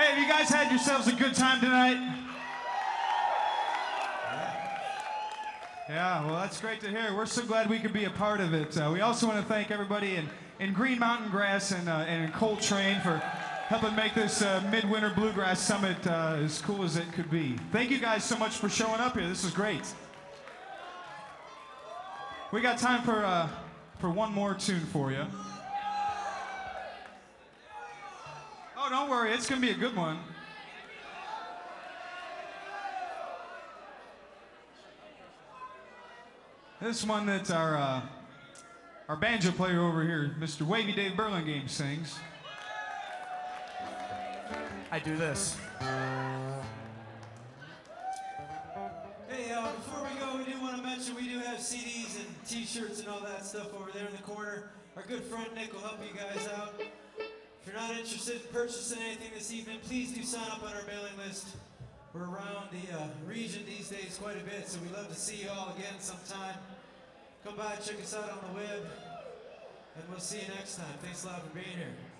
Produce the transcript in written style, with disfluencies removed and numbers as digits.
Hey, have you guys had yourselves a good time tonight? Yeah, well, that's great to hear. We're so glad we could be a part of it. We also want to thank everybody in Green Mountain Grass and in Coltrane for helping make this Midwinter Bluegrass Summit as cool as it could be. Thank you guys so much for showing up here. This is great. We got time for one more tune for you. Oh, don't worry, it's going to be a good one. This one that our banjo player over here, Mr. Wavy Dave Burlingame, sings. I do this. Hey, before we go, we do want to mention we do have CDs and T-shirts and all that stuff over there in the corner. Our good friend Nick will help you guys out. If you're not interested in purchasing anything this evening, please do sign up on our mailing list. We're around the region these days quite a bit, so we'd love to see you all again sometime. Come by, check us out on the web, and we'll see you next time. Thanks a lot for being here.